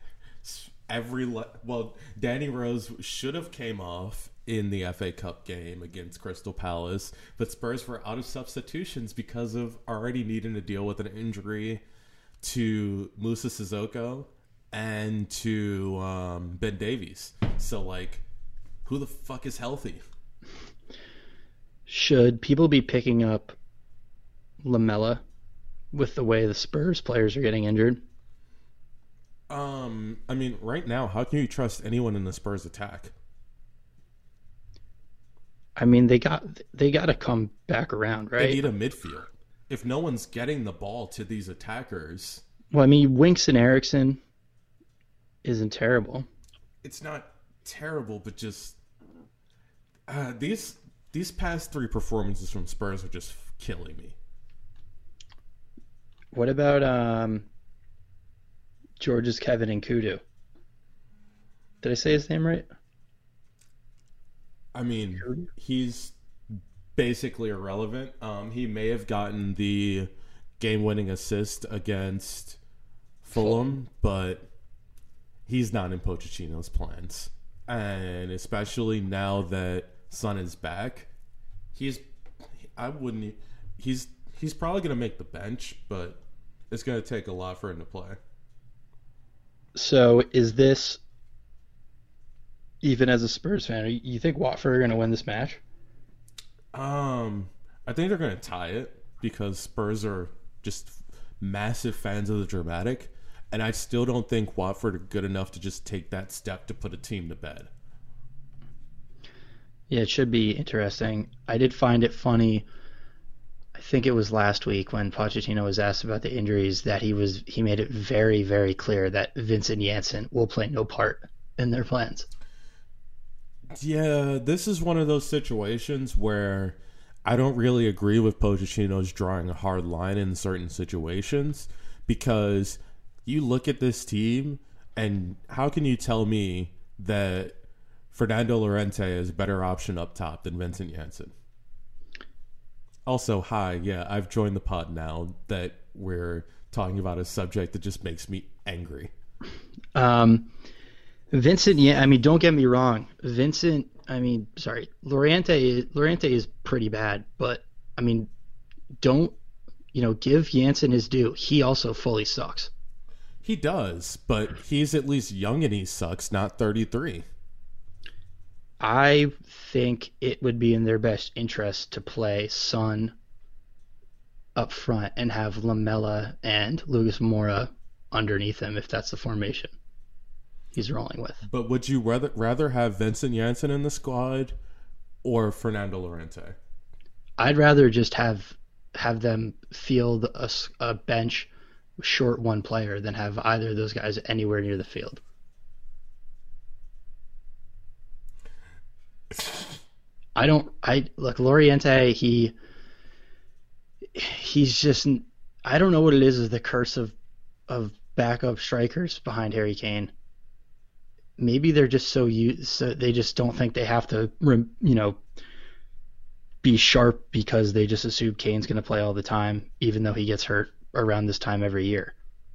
Danny Rose should have came off in the FA Cup game against Crystal Palace, but Spurs were out of substitutions because of already needing to deal with an injury to Musa Sissoko and to Ben Davies. So, like, who the fuck is healthy? Should people be picking up Lamela with the way the Spurs players are getting injured? I mean, right now, how can you trust anyone in the Spurs attack? I mean, they got to come back around, right? They need a midfield. If no one's getting the ball to these attackers... Well, I mean, Winks and Eriksson isn't terrible. It's not terrible, but just... These past three performances from Spurs are just killing me. What about George's Kevin and Kudu? Did I say his name right? I mean, he's basically irrelevant. He may have gotten the game-winning assist against Fulham, but he's not in Pochettino's plans. And especially now that Son is back, he's probably going to make the bench, but it's going to take a lot for him to play. So is this, even as a Spurs fan, you think Watford are going to win this match? I think they're going to tie it because Spurs are just massive fans of the dramatic, and I still don't think Watford are good enough to just take that step to put a team to bed. Yeah, it should be interesting. I did find it funny. I think it was last week when Pochettino was asked about the injuries that he made it very, very clear that Vincent Janssen will play no part in their plans. Yeah, this is one of those situations where I don't really agree with Pochettino's drawing a hard line in certain situations, because you look at this team and how can you tell me that Fernando Llorente is a better option up top than Vincent Janssen? Also, hi, yeah, I've joined the pod now that we're talking about a subject that just makes me angry. Vincent, yeah, I mean, don't get me wrong. Llorente is pretty bad, but I mean, give Janssen his due. He also fully sucks. He does, but he's at least young and he sucks, not 33. I think it would be in their best interest to play Son up front and have Lamela and Lucas Moura underneath him if that's the formation he's rolling with. But would you rather have Vincent Janssen in the squad or Fernando Llorente? I'd rather just have them field a bench short one player than have either of those guys anywhere near the field. look, Loriente, he's just, I don't know what it is the curse of backup strikers behind Harry Kane. Maybe they're just so they just don't think they have to, be sharp because they just assume Kane's going to play all the time, even though he gets hurt around this time every year.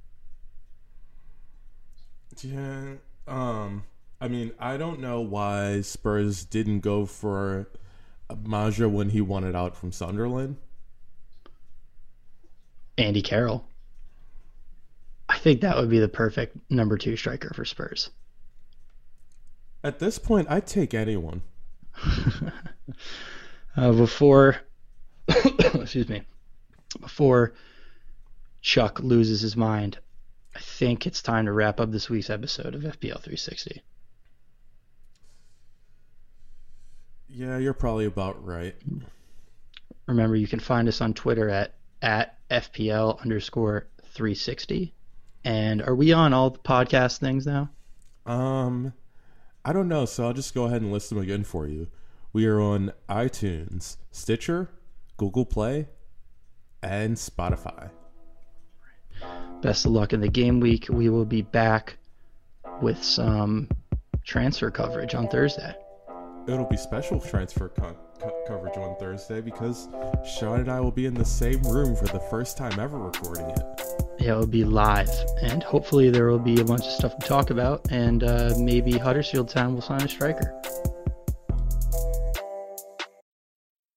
Yeah. I mean, I don't know why Spurs didn't go for Maja when he wanted out from Sunderland. Andy Carroll. I think that would be the perfect number 2 striker for Spurs. At this point, I'd take anyone. Before Chuck loses his mind, I think it's time to wrap up this week's episode of FPL 360. Yeah, you're probably about right. Remember, you can find us on Twitter at FPL_360. And are we on all the podcast things now? I don't know, so I'll just go ahead and list them again for you. We are on iTunes, Stitcher, Google Play, and Spotify. Best of luck in the game week. We will be back with some transfer coverage on Thursday. It'll be special transfer coverage on Thursday because Sean and I will be in the same room for the first time ever recording it. Yeah, it'll be live, and hopefully there will be a bunch of stuff to talk about, and maybe Huddersfield Town will sign a striker.